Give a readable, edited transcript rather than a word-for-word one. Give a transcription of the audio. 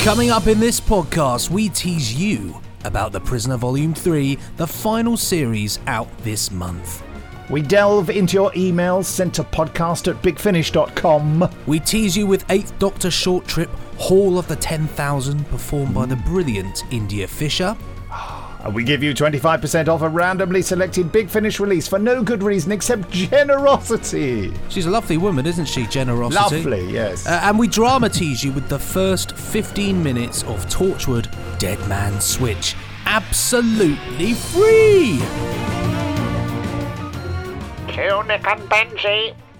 Coming up in this podcast, we tease you about The Prisoner Volume 3, the final series out this month. We delve into your emails sent to podcast@bigfinish.com. We tease you with 8th Doctor Short Trip, Hall of the 10,000, performed by the brilliant India Fisher. And we give you 25% off a randomly selected Big Finish release for no good reason except generosity. She's a lovely woman, isn't she, Generosity? Lovely, yes. And we drama tease you with the first 15 minutes of Torchwood Dead Man Switch. Absolutely free! To Nick and Benji.